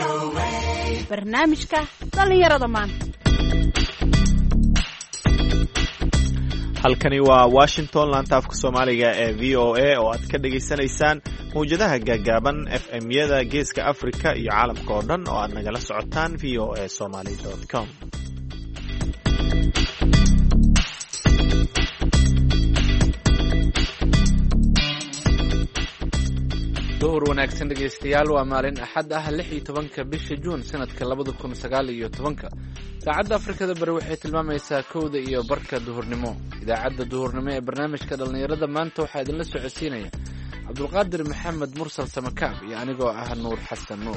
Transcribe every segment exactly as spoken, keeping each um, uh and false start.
barnaamijka dhalinyarada maanta. halkani waa Washington, laanta afka Soomaaliga ee V O A oo aad ka dhageysanaysaan mawjadaha gaagaaban F M-yada Geeska Afrika iyo caalamka oo dhan oo aad nagala socotaan v o a somali dot com. duhur wanaagsan dhegeystayaal, waa maalin axad ah lix iyo tobanka bisha Juun sanadka labada kun sagaal iyo tobanka. Saacadda Afrikada Bari waxay tilmaamaysaa kowda iyo barka duhurnimo. Idaacadda duhurnimo ee barnaamijka dhalinyarada maanta waxaa idinla socodsiinaya Cabdulqaadir Maxamed Mursal Samakaab iyo anigoo ah Nuur Xasan Nuur.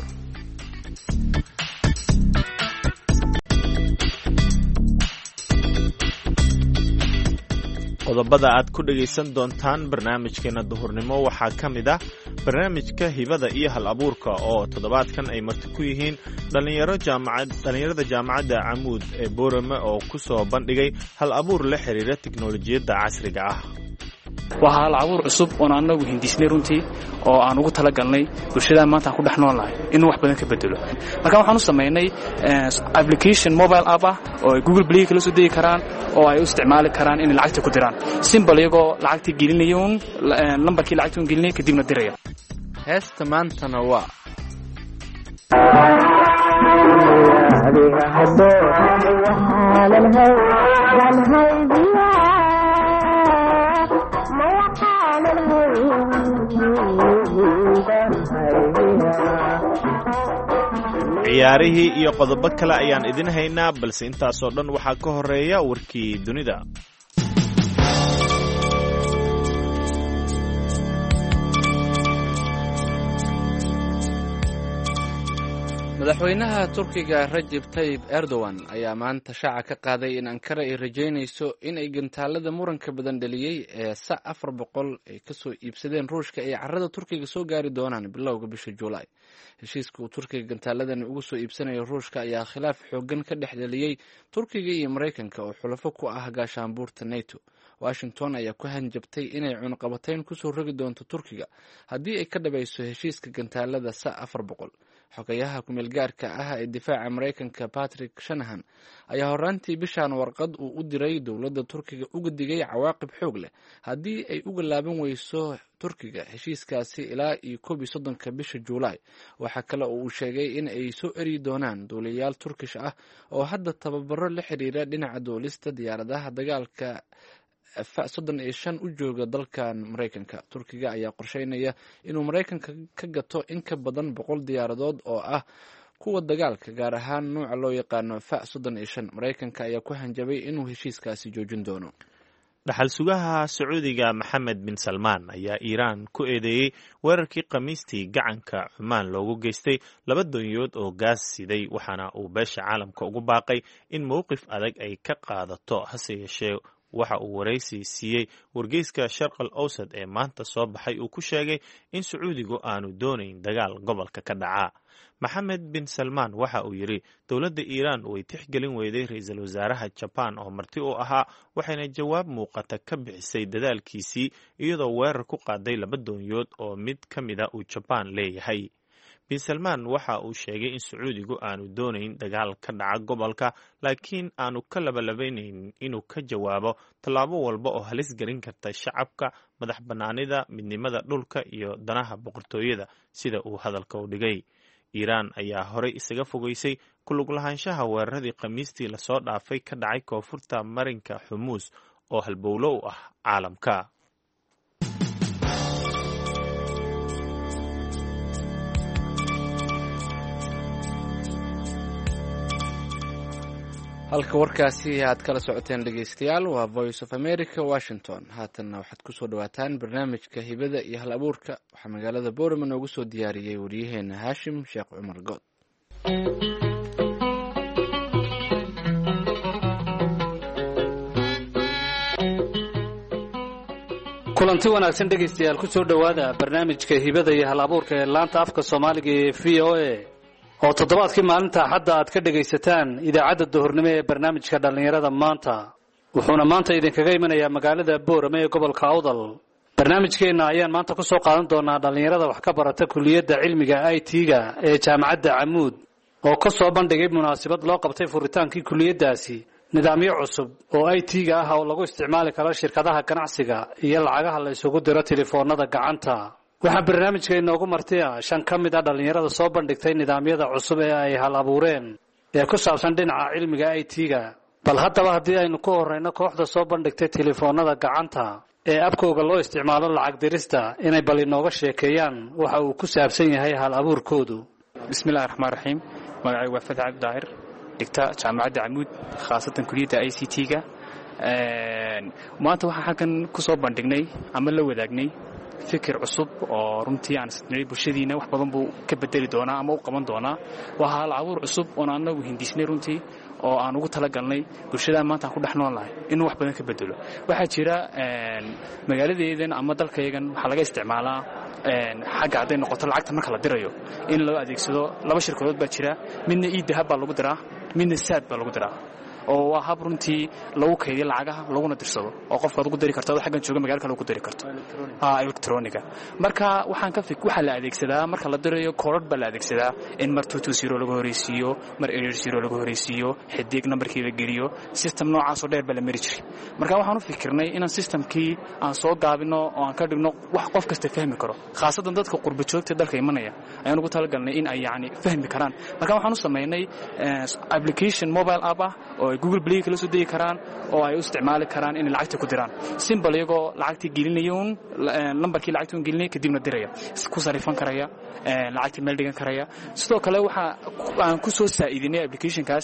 qodobada aad ku dhagaysan doontaan barnaamijkeena duhurnimo waxaa ka mid ah barnaamijka hibada iyo hal abuurka oo toddobaadkan ay marti ku yihiin dhalinyaro jaamacad dhalinyarada jaamacadda Camuud ee Boorama oo ku soo bandhigay hal abuur la xiriira tiknoolajiyadda casriga ah. waxa hal abuur cusub oo anagu hindisnay runtii oo aan ugu talagalnay bulshada maanta ku dhex noolahay inuu wax badan ka bedelo. marka waxaan u sameynay application mobile app ah oo Google Play kala soo deegi karaan oo ay u isticmaali karaan in lacagta ku diraan simple iyagoo lacagta gelinayoon lambarkii lacagta u gelinay kadibna diraya. heesta maantana waa ciyaarihii iyo qodobo kale ayaan idin haynaa, balse intaasoo dhan waxaa ka horeeya warkii dunida. madaxweynaha Turkiga Recep Tayyip Erdogan ayaa maanta shaaca ka qaaday in Ankara ay rajaynayso in ay gantaalada muranka badan dhaliyay ee S afar boqol ay ka soo iibsadeen Ruushka ay carrada Turkiga soo gaari doonaan bilowga bisha Juulaay. heshiiska uu Turkiga gantaaladan ugu soo iibsanayo Ruushka ayaa khilaaf xooggan ka dhex dhaliyay Turkiga iyo Mareykanka oo xulafo ku ah gaashaanbuurta NATO. Washington ayaa ku hanjabtay inay cunaqabatayn ku soo rogi doonto Turkiga haddii ay ka dhabayso heshiiska gantaalada S afar boqol. xogayaha ku-meel gaarka ah ee difaaca Mareykanka Patrick Shanahan ayaa horaantii bishaan warqad uu u diray dowladda Turkiga uga digay cawaaqib xoog leh haddii ay uga laaban weyso Turkiga heshiiskaasi ilaa iyo koob iyo soddonka bisha Juulaay. waxaa kale oo uu sheegay in ay soo eri doonaan duuliyayaal Turkish ah oo hadda tababaro la xiriira dhinaca duulista diyaaradaha dagaalka soddon iyo shan u jooga dalkan Mareykanka. Turkiga ayaa qorsheynaya inuu Mareykanka ka gato in ka badan boqol diyaaradood oo ah kuwa dagaalka, gaar ahaan nooca loo yaqaano F soddon iyo shan. Mareykanka ayaa ku hanjabay inuu heshiiskaasi joojin doono. dhaxal sugaha Sacuudiga Maxamed bin Salmaan ayaa Iiraan ku eedeeyay weerarkii Khamiistii gacanka Cumaan loogu geystay laba doonyood oo gaas siday, waxaana uu beesha caalamka ugu baaqay in mowqif adag ay ka qaadato. hase yeeshee waxa uu waraysi siiyey wargeyska Sharq al-Awsad ee maanta soo baxay uu ku sheegay in Sacuudigu aanu doonayn dagaal gobolka ka dhaca. Maxamed bin Salmaan waxa uu yidhi dowladda Iiraan way tixgelin weyday ra'iisul wasaaraha Japan oo marti u ahaa, waxayna jawaab muuqata ka bixisay dadaalkiisii iyadoo weerar ku qaaday laba doonyood oo mid ka mida uu Japan leeyahay. bin Salmaan waxa uu sheegay in Sacuudigu aanu doonayn dagaal ka dhaca gobolka, laakiin aanu ka labalabeynayn inuu ka jawaabo tallaabo walba oo halis gelin karta shacabka, madax bannaanida, midnimada dhulka iyo danaha boqortooyada, sida uu hadalka u dhigay. Iiraan ayaa horey isaga fogeysay ku lug lahaanshaha weeraradii Khamiistii lasoo dhaafay ka dhacay koonfurta marinka Xumuus oo halbowlo u ah caalamka. halka warkaasi aad kala socoteen dhegeystayaal waa Voice of America Washington. haatanna waxaad ku soo dhawaataan barnaamijka hibada iyo hal abuurka. waxaa magaalada Boorama noogu soo diyaariyey waryaheena Haashim Sheekh Cumar Good. kulanti wanaagsan dhegeystayaal, ku soo dhawaada barnaamijka hibada iyo hal abuurka ee laanta afka Soomaaliga ee V O A oo toddobaadkii maalinta Axadda aad ka dhagaysataan idaacadda duhurnimo ee barnaamijka dhalinyarada maanta. wuxuuna maanta idinkaga imanayaa magaalada Boorama ee gobolka Awdal. barnaamijkeena ayaan maanta ku soo qaadan doonaa dhalinyarada wax ka barata kuliyadda cilmiga I T-ga ee jaamacadda Camuud oo ka soo bandhigay munaasabad loo qabtay furitaankii kuliyaddaasi nidaamyo cusub oo I T-ga ah oo lagu isticmaali karo shirkadaha ganacsiga iyo lacagaha la isugu diro telefoonada gacanta. waxaa barnaamijka inoogu martaya shan ka mid ah dhalinyarada soo bandhigtay nidaamyada cusub ee ay hal abuureen ee ku saabsan dhinaca cilmiga I T-ga. bal haddaba haddii aynu ku horeyno kooxda soo bandhigtay telefoonada gacanta ee abkooga loo isticmaalo lacag dirista inay bal inooga sheekeeyaan waxa uu ku saabsan yahay hal abuurkoodu. bismillaahir rahmaanir rahiim. magacaygu waa Fadhi Cabdi Daahir, dhigta jaamacadda Camuud khaasatan kuliyadda I C T-ga. maanta waxaan halkan ku soo bandhignay ama la wadaagnay fikir cusub oo runtii aan isnay bulshadiina wax badan buu ka bedeli doonaa ama u qaban doonaa. waa hal abuur cusub oo anagu hindisnay runtii oo aan ugu talagalnay bulshada maanta ku dhaxnoon lahay inuu wax badan ka bedelo. waxaa jira magaaladeedan ama dalkaygan waxa laga isticmaalaa xagga haday noqoto lacagta marka la dirayo in loo adeegsado laba shirkadood baa jira, midna e-dahab baa lagu diraa, midna saad baa lagu diraa oo waa hab runtii lagu kaydiyo lacagaha laguna dirsado oo qofka aad ugu diri karto xaggan jooga magaalada kale ugu diri karto ah electroniga. marka waxaan ka fik waxa la adeegsadaa marka la dirayo koodh baa la adeegsadaa in mar two two zero lagu horeysiiyo, mar eight zero lagu horeysiiyo, xidig numberkii la geliyo, system noocaas oo dheer baa la mari jiray. marka waxaan u fikirnay inaan systemkii aan soo gaabino oo aan ka dhigno wax qof kasta fahmi karo, khaasatan dadka qurbo joogta dalka imanaya ayaan ugu talagalnay in ay yaani fahmi karaan. marka waxaan u sameynay application mobile app ah oo Google Play kala soo deyi karaan oo ay u isticmaali karaan in lacagta ku diraan simple iyagoo lacagtii gelinayoon numberkii lacagta gelinay kadibna diraya ku sarifan karaya lacagtii meel dhigan karaya. sidoo kale waxa aan ku soo saaidinay applicationkaas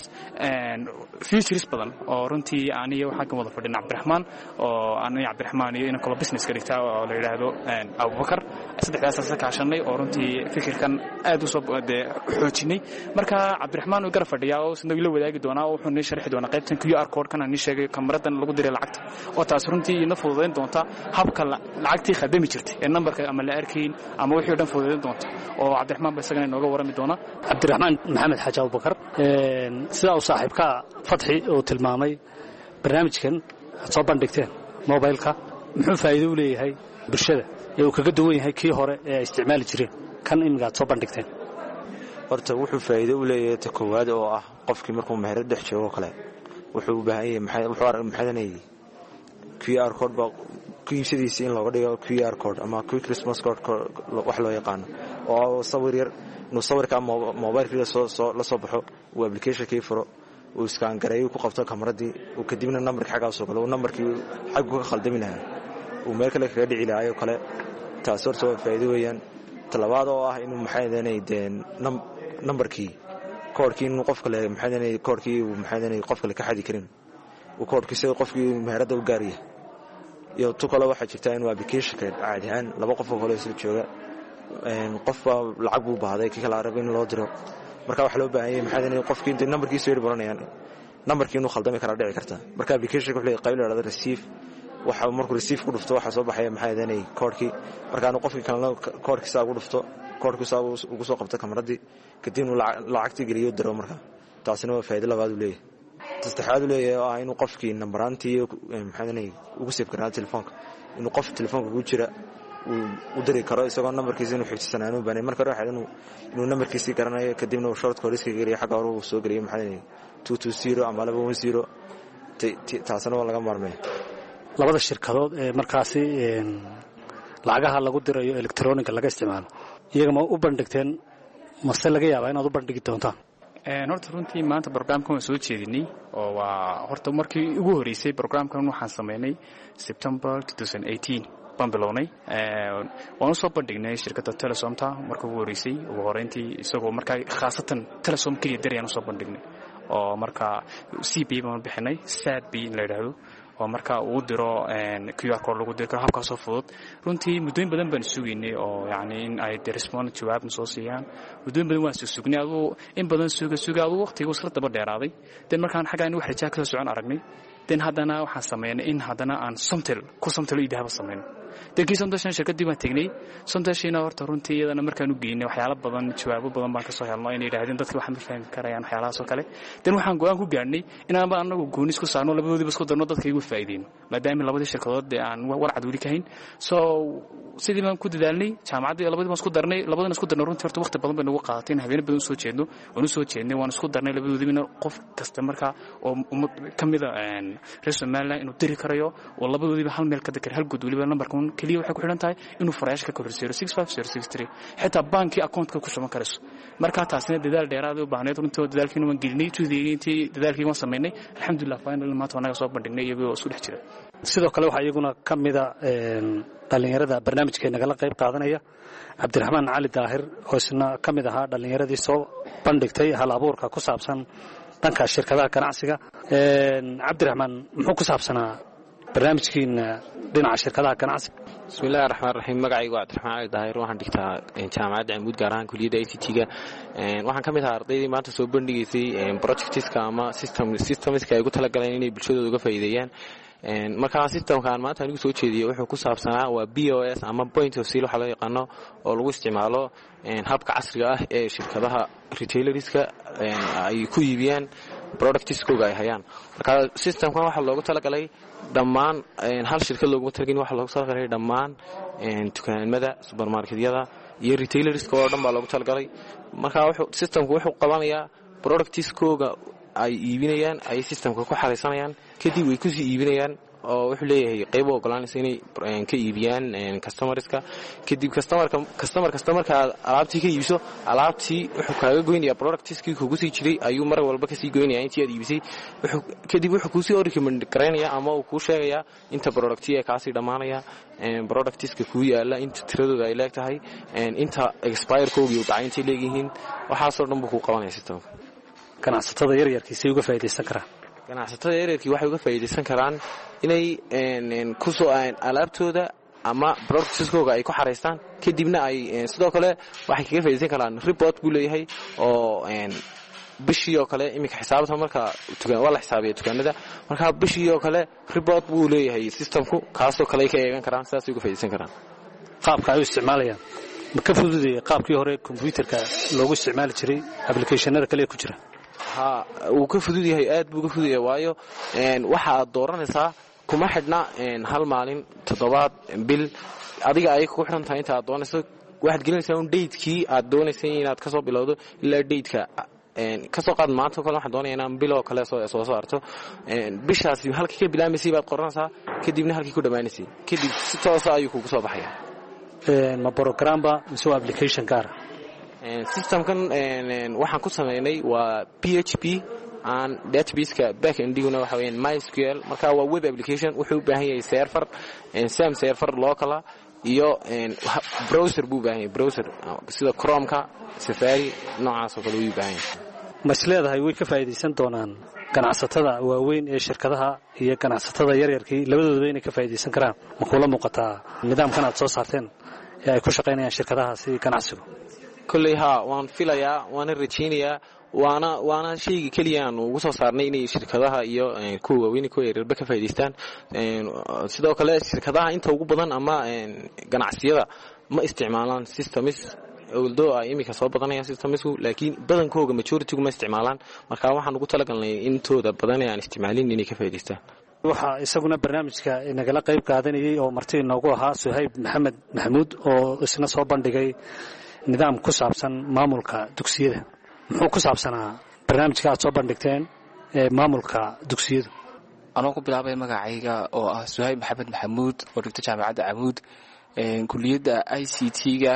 features badan oo runtii aniga waxa ka wada fadhina Cabdiraxmaan oo aniga Cabdiraxmaan iyo in kala business ka dhigtaa oo la yiraahdo Abubakar saddexdaas ka kaashanay oo runtii fikirkan aad u soo xoojinay. marka Cabdiraxmaan uu garab fadhiyaa oo sidoo la wadaagi doonaa oo wuxuu sharxi doonaa qaybtan Q R code kana ni sheegay kameradan lagu diray lacagta oo taas runtii ina fududeyn doonta habka lacagtii khadami jirtay ee numberka ama la arkayn ama wixii dhan fududeyn doonta oo Cabdiraxmaan baa isagana inooga warami doona. Cabdiraxmaan Maxamed Xaaji Abubakar sida uu saaxiibka Fadhi oo tilmaamay barnaamijkan soo bandhigteen mobilka muxuu faa'iido u leeyahay bulshada ee uu kaga duwan yahay kii hore ee ay isticmaali jireen kan imiga soo bandhigteen. horta wuxuu faa'iido u leeyahay ta koowaad oo ah qofkii markuu meherad dhex joogo kale wuxuu u baahan yahay maxay wuxuu arag maxadanay Q R code ba qiimsidiisa in looga dhigo Q R code ama quick response code wax loo yaqaan oo sawir yar inuu sawirka mobilka soo soo la soo baxo uu application-kii furo uu scan gareeyo ku qabto kameradii uu kadibna numberka xagga soo galo numberkii xaggu ka khaldami lahaa uu meel kale kaga dhici lahaa kale taas horta waa faa'iido weeyaan. talabaad oo ah inuu maxadanay deen numberkii koodhkii inuu qof kale maxadanay koodhkii uu maxadanay qof kale ka xadi karin uu koodhkiisa qofkii meherada u gaariyo iyo tu kale waxa jirta in application-ka caadi ahaan laba qof oo kale isla jooga qof lacag buu baahday kii kala arab in loo diro marka waxa loo baahan yahay maxadanay qofkii inta numberkiisa yar baranayaan numberkii inuu khaldami kara dhici karta. marka application-ka wuxuu leeyahay qayb la yiraahdo receive waxa markuu receive ku dhufto waxa soo baxaya maxadanay koodhkii marka aanu qofkii kale koodhkiisa ugu dhufto koodhkiisa ugu soo qabto kameradii kadibna lacagtii geliyo diro. marka taasina waa faa'iido labaad u leeyahay. saddexaad u leeyahay oo ah inuu qofkii numberantii maxadanay ugu save karaa telefoonka inuu qof telefoonka ugu jira uu diri karo isagoo numberkiisa inuu xigtisanaano baahnay. marka waxa inuu inuu numberkiisa garanayo kadibna uu short code iska geliyo xagga hore uu soo geliyo maxadanay two two zero ama two one zero taasina waa laga maarmay. labada shirkadood ee markaasi lacagaha lagu dirayo electronic laga isticmaalo iyaga ma u bandhigteen mase laga yaabaa inaad u bandhigi doontaan? horta runtii maanta barnaamijkan waan soo jeedinay oo waa horta markii ugu horeysay barnaamijkan waxaan sameynay September twenty eighteen baan bilownay. waan soo bandhignay shirkadda Telesomta markii ugu horeysay ugu horeyntii isagoo markaa khaasatan Telesom kaliya dirayaan soo bandhignay oo marka C B baan bixinay sad B la yiraahdo oo marka uu diro Q R code lagu diro habkaas oo fudud. runtii mudooyin badan baan suuginay oo yaani in ay response jawaab soo siiyaan mudooyin badan waan suugnay adoo in badan suuga suuga adoo waqtiga isla daba dheeraaday dan markaan xagaan wax rajac ka soo socon aragnay dan haddana waxaan sameeynay in haddana aan somtel ku somtel idahaba sameeyno dankii sondashan shirkadii baan tegnay sondashina horta runtii iyadana markaan u geynay waxyaalo badan jawaabo badan baan ka soo helno inay yidhaahdeen dadka waxaan ma fahmi karayaan waxyaalahaas oo kale dan waxaan go-aan ku gaadhnay inaanba anagu goonis ku saarno labadoodiiba isku darno dadka igu faa'iideyno maadaama labadii shirkadood dee aan warcad weli ka hayn so sidii baan ku dadaalnay jaamacaddii labadii baan isku darnay labadana isku darnay runtii horta waqti badan bay nagu qaadatay in habeeno badan usoo jeedno waan usoo jeednay waan isku darnay labadoodiibana qof kasta markaa oo ummad ka mida reer somaliland inuu diri karayo oo labadoodiiba hal meel ka dakar hal guud weliba lambarkan keliya waxay ku xidhan tahay inuu farayaasha ka kor zero six five zero six three xitaa baankii accountka ku shuban karayso markaa taasina dadaal dheeraad u baahneed runtii dadaalkiina waan gelinay tuudeeyay intii dadaalkii waan samaynay alxamdulillah finally maanta wanaga soo bandhignay iyagoo isku dhex jira sidoo kale waxaa iyaguna ka mida dhallinyarada barnaamijkeena nagala qayb qaadanaya cabdiraxmaan cali daahir oo isna ka mid ahaa dhallinyaradii soo bandhigtay hal abuurka ku saabsan dhanka shirkadaha ganacsiga cabdiraxmaan muxuu ku saabsanaa barnaamijkiina dhinaca shirkadaha ganacsiga bismillahi raxmaan raxiim magacaygu waa cabdiraxmaan cali daahir waxaan dhigtaa jaamacadda camuud gaar ahaan kuliyadda i c t-ga waxaan ka mid ahaa ardaydii maanta soo bandhigaysay projectiska ama systemiska ay ugu talagaleen inay bulshadooda uga faa'iideeyaan markaa systemkaan maanta anigu soo jeediyo wuxuu ku saabsanaa waa b o s ama point of sale waxaa loo yaqaano oo lagu isticmaalo habka casriga ah ee shirkadaha retailerska ay ku iibiyaan productiskooga ay hayaan markaa systemkan waxaa loogu talagalay dhammaan hal shirkad looguma talagelin waxaa loogu talagalay dhammaan dukaamada supermarketyada iyo retailerska oo dhan baa loogu talagalay markaa systemku wuxuu qabanayaa productiskooga ay iibinayaan ay systemka ku xaraysanayaan kadib way kusii iibinayaan oo wuxuu leeyahay qayb u ogolaanaysa inay ka iibiyaan customerska kadib customerka customer customerka alaabtii ka iibiso alaabtii wuxuu kaaga goynayaa productiskii kugu sii jiray ayuu mar walba kasii goynayaa intii aad iibisay kadib wuxuu kuusii recommend garaynayaa ama uu kuu sheegayaa inta productii ee kaasii dhammaanaya productiska kuu yaala inta tiradooda ay leeg tahay inta expirekoogii u dhacay intay leegyihiin waxaasoo dhan buu kuu qabanaya systemka ganacsatada yaryarkiisay uga faa'iidaysan karaan ganacsatada yaryarkii waxay uga faa'iidaysan karaan inay kusoo alaabtooda ama productiskooga ay ku xaraystaan kadibna ay sidoo kale waxay kaga faa'iidaysan karaan report buu leeyahay oo bishii oo kale iminka xisaabta marka waa la xisaabiya dukaanada markaa bishii oo kale report buu leeyahay systemku kaasoo kale ay ka eegan karaan sidaasay uga faa'iidaysan karaan qaabka ay u isticmaalayaan ma ka fududaya qaabkii hore combyuutarka loogu isticmaali jiray applicationada kale ee ku jira ha wuu ka fudud yahay aad buu ka fudud yahay waayo waxaad dooranaysaa kuma xidhna hal maalin toddobaad bil adiga ayay ku xidhan tahay inta aad doonayso waxaad gelinaysaa un daydkii aad doonaysay inaad ka soo bilowdo ilaa daydka ka soo qaad maanta o kale waxaan doonaya inaan bil oo kale soo saarto bishaasi halkii ka bilaamaysay baad qoranaysaa kadibna halkii ku dhammaanaysay kadib si toosa ayuu kugu soo baxaya ma programba mise waa application gaara systemkan waxaan ku samaynay waa p h p aan databaseka back endiguna waxa weeyaan mysql marka waa web application wuxuu u baahan yahay server sam server locala iyo browser buu u baahan yahay browser sida chromeka safari noocaas oo kale uu u baahan yahay ma is leedahay way ka faa'iidaysan doonaan ganacsatada waaweyn ee shirkadaha iyo ganacsatada yaryarkii labadoodaba inay ka faa'iidaysan karaan ma kula muuqataa nidaamkan aad soo saarteen ee ay ku shaqaynayaan shirkadahaasi ganacsigu kolley haa waan filayaa waana rajaynayaa waana waana shayga keliya aan ugu soo saarnay inay shirkadaha iyo kuwa waaweyn kuwa yaryarba ka faa'iidaystaan sidoo kale shirkadaha inta ugu badan ama ganacsiyada ma isticmaalaan systems although ay iminka soo badanayaan systemsku laakiin badankooga majoritygu ma isticmaalaan marka waxaan ugu talagalnay intooda badan ee aan isticmaalin inay ka faa'iidaystaan waxaa isaguna barnaamijka nagala qayb qaadanayay oo marti inoogu ahaa suhayb maxamed maxamuud oo isna soo bandhigay nidaam ku saabsan maamulka dugsiyada muxuu ku saabsanaa barnaamijka aad soo bandhigteen ee maamulka dugsiyadu anoo ku bilaabay magacayga oo ah suhayb maxamed maxamuud oo dhigta jaamacadda camuud kuliyadda i c t-ga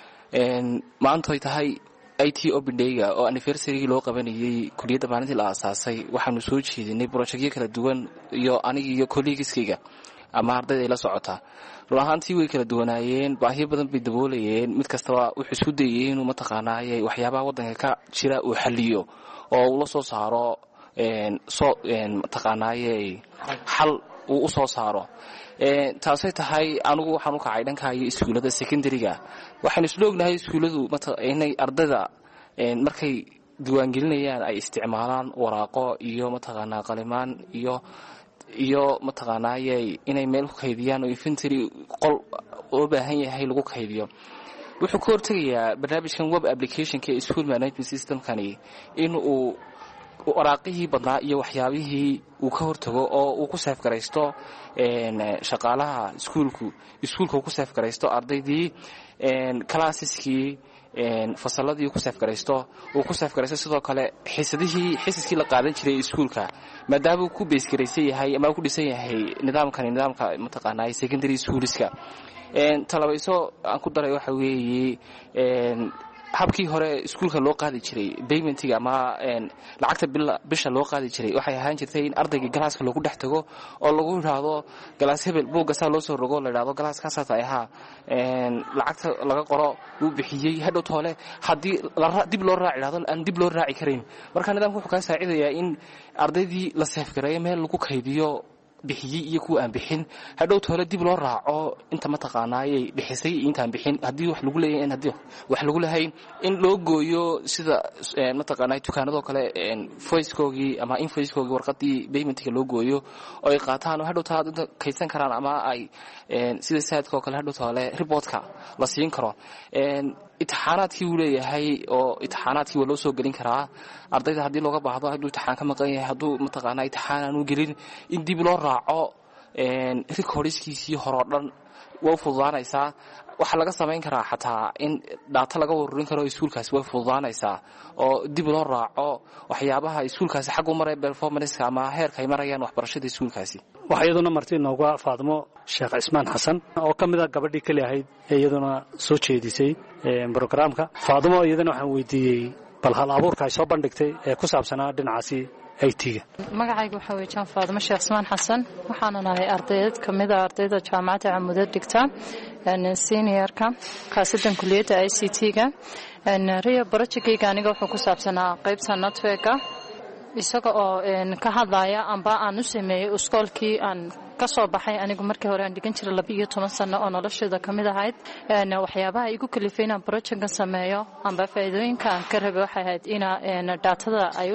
maanta ay tahay i t obindheyga oo anniversarygii loo qabanayay kuliyadda maalintii la aasaasay waxaanu soo jeedinay brojectyo kala duwan iyo aniga iyo collegiskayga ama ardayda ay la socotaa run ahaantii way kala duwanaayeen baahiyo badan bay daboolayeen mid kastaba wuxuu isku dayay inuu mataqaanaaye waxyaabaha waddanka ka jira uu xaliyo oo uu la soo saaro soo mataqaanaaye xal uu u soo saaro taasay tahay anigu waxaan u kacay dhankaayo iskuullada secondariga waxaan isla ognahay iskuulladu inay ardayda markay diiwaangelinayaan ay isticmaalaan waraaqo iyo mataqaanaa qalimaan iyo iyo mataqaanaa inay meel ku kaydiyaan oo infantry qol oo baahan yahay lagu kaydiyo. wuxuu ka hortegayaa barnaamijkan web applicationka ee school management systemkani in uu waraaqihii badnaa iyo waxyaabihii uu ka hortago oo uu ku seef garaysto shaqaalaha iskuulku iskuulka uu ku seef garaysto ardaydii classeski fasaladii ku seef garaysto uu ku seef garaysto sidoo kale xiisadihii xiisaskii la qaadan jiray iskuulka maadaama uu ku base garaysan yahay ama ku dhisan yahay nidaamkani nidaamka mataqaanaa secondary schoolska. talabayso aan ku daray waxa weeye habkii hore iskuulka loo qaadi jiray paymentiga ama lacagta bisha loo qaadi jiray waxay ahaan jirtay in ardayga galaaska lagu dhex tago oo lagu yiraahdo galaas hebel buugga saa loo soo rogo la yiraahdo galaaskaas ay ahaa lacagta laga qoro uu bixiyay hadhow toole haddii dib loo raaci yiraahdo aan dib loo raaci karin. marka nidaamku wuxuu ka saacidayaa in ardaydii la seef gareeyo meel lagu kaydiyo bixiyay iyo kuwa aan bixin hadhow toole dib loo raaco inta mataqaanaayay bixisay intaan bixin haddii wax lagu leeyahay haddii wax lagu leeyahay in loo gooyo sida mataqaanaay dukaanado kale voice-koogii ama invoice-koogii warqadii payment-ka loo gooyo oo ay qaataan hadhow toole kaydsan karaan ama ay sida saadkoo kale hadhow toole report-ka la siin karo. imtixaanaadkii uu leeyahay oo imtixaanaadkii waa loo soo gelin karaa ardayda haddii looga baahdo hadduu imtixaan ka maqan yahay hadduu mataqaanaa imtixaan aanu gelin in dib loo raaco recordskiisii horoo dhan way fududaanaysaa. waxaa laga samayn karaa xataa in data laga warurin karo iskuulkaasi way fududaanaysaa oo dib loo raaco waxyaabaha iskuulkaasi xag u maray performance ama heerka ay marayaan waxbarashada iskuulkaasi. waxaa iyaduna marti inooga Faadimo Sheekh Cismaan Xasan oo ka mid ah gabadhii kale ahayd ee iyaduna soo jeedisay programka. Faadimo iyaduna waxaan weydiiyey bal hal abuurka ay soo bandhigtay ee ku saabsanaa dhinacaasi I T-ga. magacaygu waxa weeye Jaan Faadimo Sheekh Cismaan Xasan waxaan nahay ardayd kamid ah ardayda jaamacadda Camuud dhigta seniorka khaasadan kulliyadda I C T-ga. riya project-kayga aniga wuxuu ku saabsanaa qaybta network-ka isaga oo ka hadlaya amba aan u sameeyay iskoolkii aan ka soo baxay anigu markii hore aan dhigan jiray laba iyo toban sano oo noloshayda kamid ahayd waxyaabaha igu kalifay inaan project-kan sameeyo amba faa'iidooyinka aan ka rabay waxay ahayd in datada ay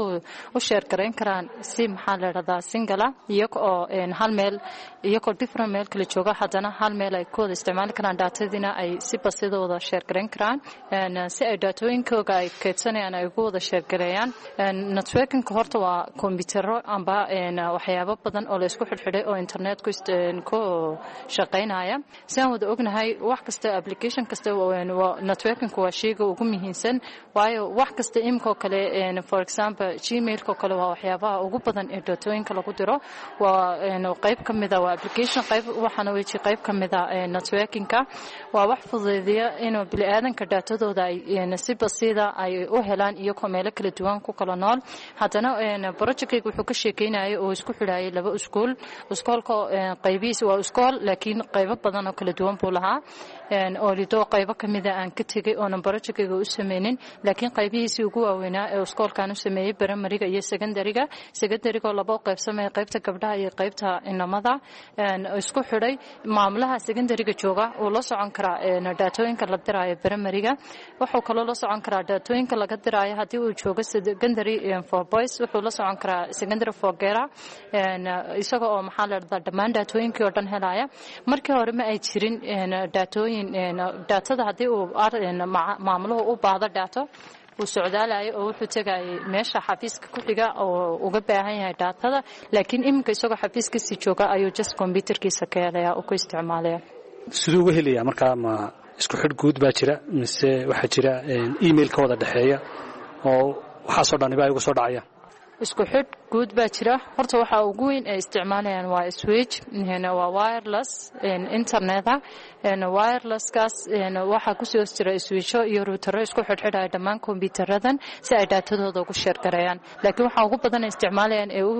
u share gareyn karaan si maxaa la yiraahdaa single iyaga oo hal meel iyaga different meel kala jooga haddana hal meel ay ku wada isticmaali karaan datadina ay si basiid wada share gareyn karaan si ay datooyinkooda ay kaydsanayaan ay ugu wada share gareeyaan. networking-ka horta waa kombiyuutarro amba waxyaabo badan oo la isku xidhxidhay oo internet ku ku shaqeynaya. si aan wada ognahay wax kasta application kasta waa networking waa shayga ugu muhiimsan waayo wax kasta imko kale for example gmail ko kale waa waxyaabaha ugu badan ee datooyinka lagu diro waa qayb kamid ah waa application qayb waxana weeji qayb kamid ah networking-ka waa wax fududeeya inuu bini'aadanka datadooda ay si basiida ay u helaan iyo meelo kala duwan ku kala nool. haddana project-kaygu wuxuu ka sheekeynayay oo isku xidhaayay laba iskuul iskoolka qaybihiisa waa iskool laakiin qaybo badan oo kala duwan buu lahaa oo lido qaybo kamid ah aan ka tegay oonan project-kayga u sameynin laakiin qaybihiisii ugu waaweynaa ee iskoolkaan u sameeyey primary-ga iyo secondary-ga secondary-ga laba qaybsamay qaybta gabdhaha iyo qaybta inamada isku xidhay maamulaha secondary-ga jooga oo la socon kara datooyinka la diraayo primary-ga wuxuu kaloo la socon karaa datooyinka laga diraayo haddii uu joogo secondary for boys wuxuu la socon karaa secondary for girls isaga oo maxaa la yiraahdaa dhammaan datooyinkii oo dhan helaya. markii hore ma ay jirin datooyin datada haddii uu maamuluhu u baahdo dato uu socdaalayo oo wuxuu tagay meesha xafiiska ku xiga oo uga baahan yahay datada laakiin iminka isagoo xafiiskiisa jooga ayuu just computerkiisa ka helaya oo ku isticmaalaya. sidoo uga helaya markaa ma isku xidh guud baa jira mise waxaa jira email ka wada dhaxeeya oo waxa soo dhan ibaa igu soo dhacaya? isku xidh guud baa jira horta waxa ugu weyn ee isticmaalayaan waa switch waa wireless internet-a wireless-kaas waxa ku soo jira switcho iyo router isku xidhxidhaya dhammaan kombiyuutaradan si ay datadooda ugu share gareeyaan laakiin waxa ugu badan ay isticmaalayaan ee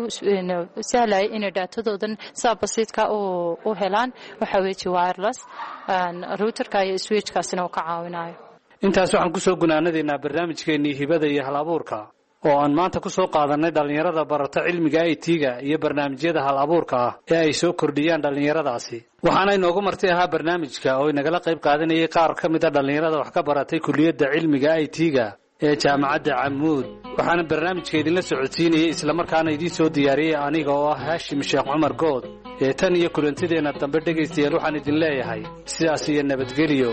u sahlay in datadoodan si basiidka u helaan waxa weeye wireless router-ka iyo switch-kaasina uu ka caawinayo. intaas waxaan ku soo gunaanadeynaa barnaamijkeennii hibada iyo hal-abuurka oo aan maanta ku soo qaadanay dhallinyarada barata cilmiga I T-ga iyo barnaamijyada hal abuurka ah ee ay soo kordhiyaan dhallinyaradaasi. waxaana inoogu marti ahaa barnaamijka oo inagala qayb qaadanayay qaar ka mid ah dhallinyarada wax ka baratay kulliyadda cilmiga I T-ga ee jaamacadda camuud waxaana barnaamijka idinla socodsiinayay islamarkaana idiin soo diyaariyey aniga oo ah haashim sheekh cumar good ee tan iyo kulantideenna dambe dhegaystayaal waxaan idin leeyahay sidaas iyo nabadgelyo.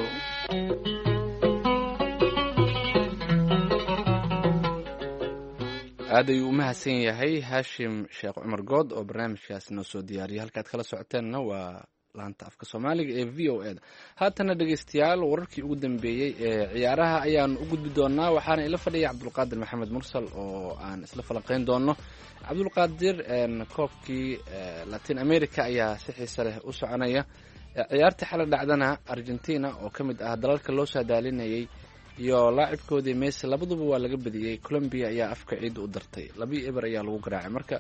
aad ayuu u mahadsan yahay haashim sheekh cumar good oo barnaamijkaas noo soo diyaariyay. halkaad kala socoteenna waa laanta afka soomaaliga ee v o eda. haatana dhegaystayaal wararkii ugu dambeeyey ee ciyaaraha ayaanu u gudbi doonaa, waxaana ila fadhiya cabdulqaadir maxamed mursal oo aan isla falanqeyn doono. cabdulqaadir, koobkii latin america ayaa si xiise leh u soconaya. ciyaartii xalay dhacdana argentina oo ka mid ah dalalka loo saadaalinayay iyo laacibkoodii messi labaduba waa laga badiyey. colombia ayaa afka ciidda u dartay, labii eber ayaa lagu garaacay. marka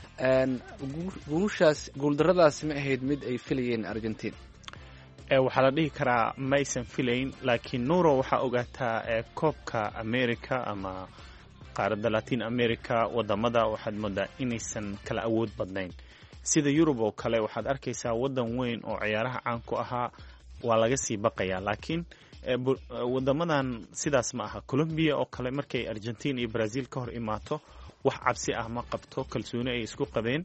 guushaas guuldaradaasi ma ahayd mid ay filayeen argentina? waxaa la dhihi karaa ma aysan filayn, laakiin nuuro waxaa ogaataa koobka america ama qaaradda latin america wadamada waxaad moodaa inaysan kala awood badnayn. sida yurub oo kale waxaad arkaysaa wadan weyn oo ciyaaraha caan ku ahaa waa laga sii baqayaa, laakiin wadamadan sidaas ma aha. colombia oo kale markay argentina iyo brazil ka hor imaato wax cabsi ah ma qabto, kalsooni ay isku qabeen.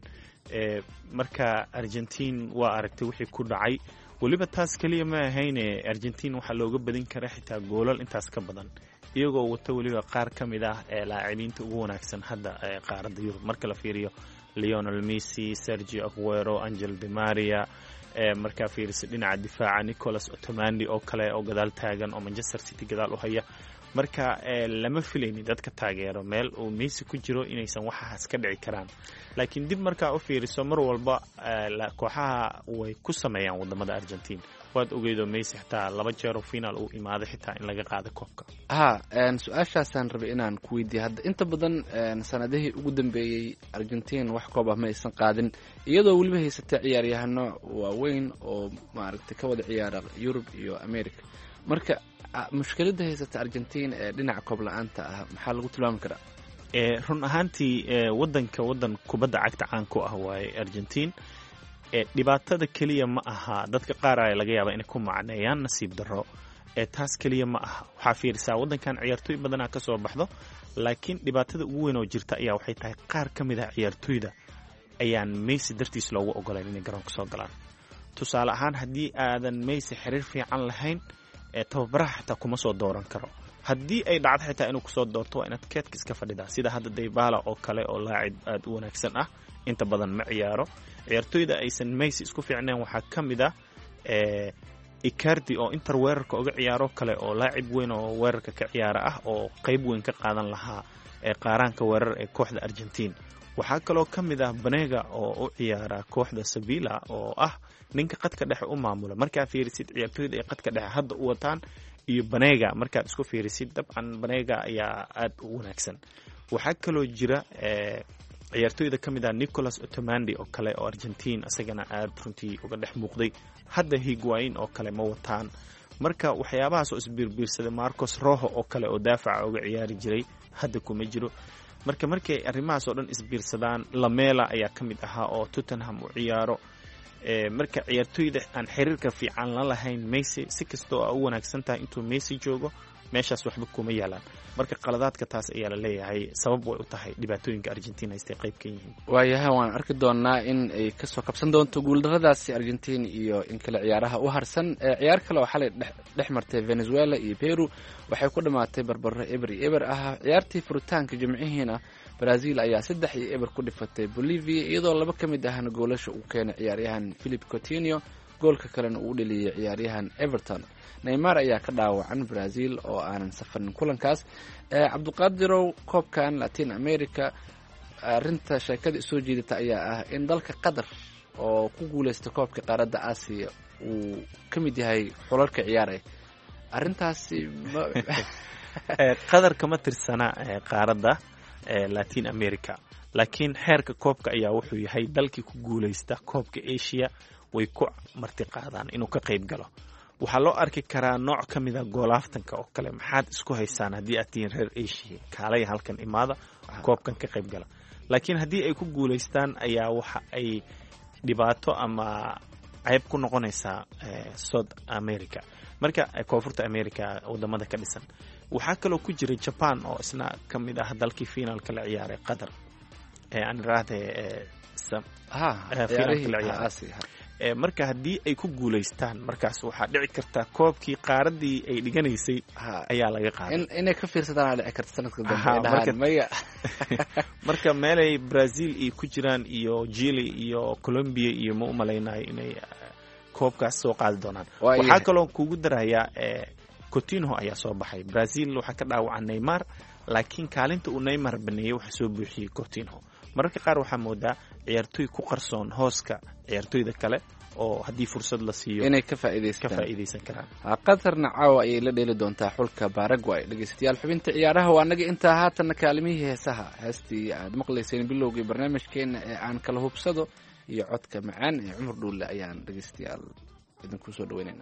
marka argentina waa aragtay wixii ku dhacay. weliba taas keliya ma ahayne argentina waxaa looga badin kara xitaa goolal intaas ka badan, iyagoo wata weliba qaar ka mid ah ee laacibinta ugu wanaagsan hadda ee qaaradda yurub marka la fiiriyo Lionel Messi, Sergio Aguero, Angel Di Maria. markaa fiirisa dhinaca difaaca Nicolas Otamendi oo kale oo gadaal taagan oo Manchester City gadaal u haya. marka lama filayni dadka taageero meel uu Messi ku jiro inaysan waxaas ka dhici karaan, laakiin dib markaa u fiiriso mar walba kooxaha way ku sameeyaan wadamada Argentina. waad ogeydo Messi xitaa laba jeer oo final uu imaaday xitaa in laga qaado koobka. ha su-aashaasaan rabay inaan ku weydiiyo. hadda inta badan sanadihii ugu dambeeyey Argentina wax koob ah ma aysan qaadin, iyadoo weliba haysatay ciyaaryahano waaweyn oo maaragtay ka wada ciyaara Yurub iyo America. marka mushkiladda haysata Argentina ee dhinaca koob la-aanta ah maxaa lagu tilmaami karaa? run ahaantii wadanka wadan kubadda cagta caan ku ah waaye Argentina. dhibaatada keliya ma aha, dadka qaar ayaa laga yaabaa inay ku macneeyaan nasiib darro. taas keliya ma aha, waxaa fiirisaa wadankan ciyaartooy badanaa ka soo baxdo, laakiin dhibaatada ugu weyn oo jirta ayaa waxay tahay qaar ka mid ah ciyaartooyda ayaan Messi dartiis loogu ogolayn inay garoonka soo galaan. tusaale ahaan haddii aadan Messi xiriir fiican lahayn tababaraha xitaa kuma soo dooran karo. haddii ay dhacdo xitaa inuu kusoo doorto waa inaad keedka iska fadhidaa, sida hadda Dybala oo kale oo laacib aad u wanaagsan ah, inta badan ma ciyaaro. ciyaartooyda aysan Messi isku fiicneen waxaa ka mid ah Icardi oo Inter weerarka uga ciyaaro kale oo laacib weyn oo weerarka ka ciyaara ah oo qayb weyn ka qaadan lahaa ee qaaraanka weerar ee kooxda Argentina. waxaa kaloo ka mid ah Banega oo u ciyaara kooxda Sevilla oo ah ninka qadka dhexe u maamula. markaa fiirisid ciyaartooyda ay qadka dhexe hadda u wataan iyo Banega markaad isku fiirisid, dabcan Banega ayaa aad u wanaagsan. waxaa kaloo jira ciyaartooyda ka mid ah Nicolas Otamendi oo kale oo Argentina asagana aad runtii uga dhex muuqday. hadda Higuain oo kale ma wataan. marka waxyaabahaas oo isbiirbiirsaday Marcos Rojo oo kale oo daafaca uga ciyaari jiray hadda kuma jiro. marka markay arrimahaas oo dhan isbiirsadaan, Lamela ayaa ka mid ahaa oo Tottenham u ciyaaro. marka ciyaartooyda aan xiriirka fiican la lahayn Messi si kastoo ay u wanaagsan tahay intuu Messi joogo meeshaas waxba kuma yaalaan. marka qaladaadka taas ayaa la leeyahay sabab way u tahay dhibaatooyinka Argentina haystay qayb ka yihiin. waayahay waan arki doonaa in ay kasoo kabsan doonto guuldaradaasi Argentina iyo in kale ciyaaraha u harsan. ciyaar kale oo xalay dhex martay Venezuela iyo Peru waxay ku dhamaatay barbaro eber iyo eber ah. ciyaartii furitaanka jimcihiina Brazil ayaa saddex iyo eber ku dhifatay Bolivia, iyadoo laba ka mid ahna goolasha uu keenay ciyaaryahan Philip Coutinho, goolka kalena uu dhaliyay ciyaaryahan Everton. Neymar ayaa ka dhaawacan Brazil oo aanan safarin kulankaas. cabduqaadirow, koobkan Latin America arinta sheekada soo jeedata ayaa ah in dalka Qatar oo ku guuleystay koobka qaaradda Aasiya uu ka mid yahay xulalka ciyaaray. arintaasi Qatar kama tirsana qaaradda Latin America, laakiin xeerka koobka ayaa wuxuu yahay dalkii ku guuleysta koobka Asia way ku marti qaadaan inuu ka qayb galo. waxaa loo arki karaa nooc ka mid ah goolaaftanka oo kale. maxaad isku haysaan haddii aad tihiin reer Asia, kaalay halkan imaada koobkan ka qayb gala. laakiin haddii ay ku guuleystaan ayaa waxa ay dhibaato ama cayb ku noqonaysaa South America, marka koonfurta America wadamada ka dhisan. waxaa kaloo ku jiray jaban oo isna ka mid ah dalkii finaalka la ciyaaray qatar aan iraahde finaalka la ciyaaray marka haddii ay ku guulaystaan markaas waxaa dhici kartaa koobkii qaaradii ay dhiganaysay ayaa laga qaaday inay ka fiirsadaan dhici karta sanadka dambe maya marka meelay Brazil iyo ku jiraan iyo Chile iyo Colombia iyo ma u malaynayo inay koobkaas soo qaadi doonaan waxaa kaloo kugu darayaa Coutinho ayaa soo baxay Brazil waxa ka dhaawacay Neymar laakiin kaalinta uu Neymar baneeyay waxa soo buuxiyay Coutinho mararka qaar waxaa moodaa ciyaartoy ku qarsoon hooska ciyaartoyda kale oo haddii fursad la siiyo inay ka faa'iideystaan ka faa'iideysan karaan qatarna caawa ayay la dheeli doontaa xulka Paraguay dhageystayaal xubinta ciyaaraha waa naga intaa haatan kaalimihii heesaha heestii aad maqlayseen bilowgii barnaamijkeena ee aan kala hubsado iyo codka macaan ee Cumar Dhuule ayaan dhageystayaal idinku soo dhaweynayna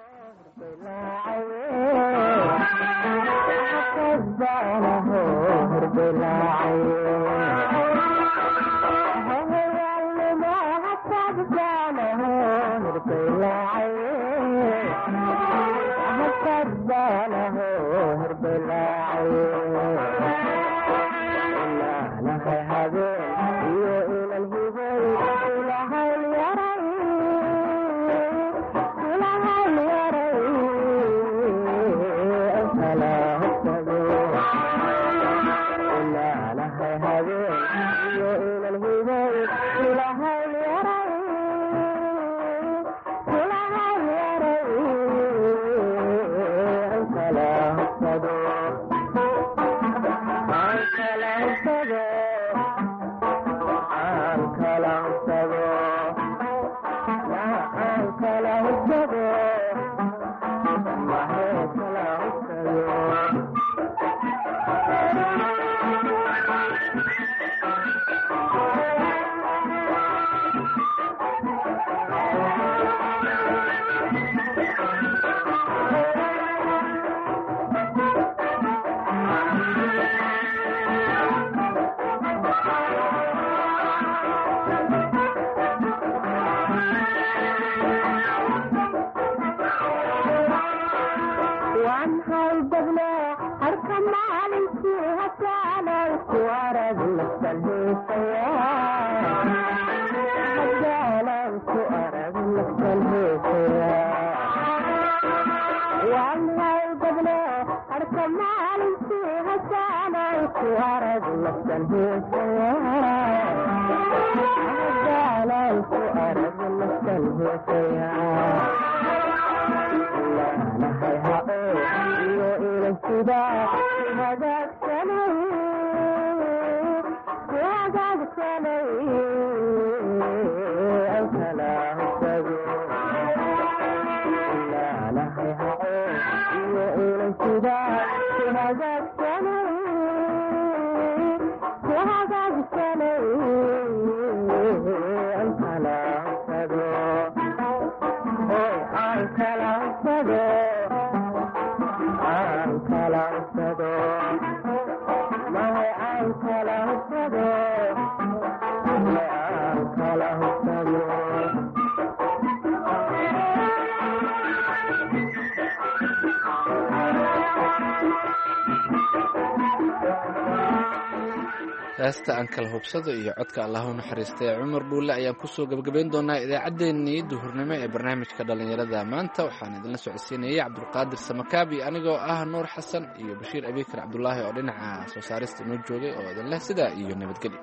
heesta aan kala hubsado iyo codka Allah u naxariistay Cumar Dhuule ayaan ku soo gabagabeyn doonaa idaacadeennii duhurnimo ee barnaamijka dhalinyarada maanta waxaan idinla socodsiinayay Cabdulqaadir Samakaabi anigoo ah Nuur Xasan iyo Bashiir Abikar Cabdullaahi oo dhinaca soo saarista noo joogay oo idin leh sida iyo nabadgelyo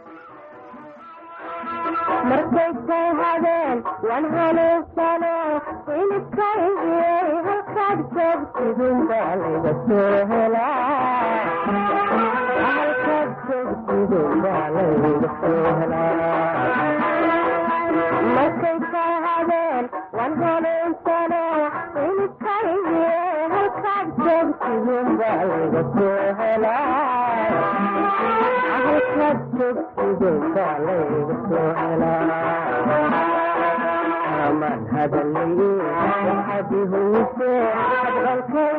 markay hadeen waan haleesano inay halkaad joogtidin baa laga soo helaa halkaad joogtidin baa laga soo helaa markay hadeen waan haleesano inay halkaad joogtidin baa laga soo helaa halkaad joogtidin baa laga soo helaa man هذا الليل وحده يسير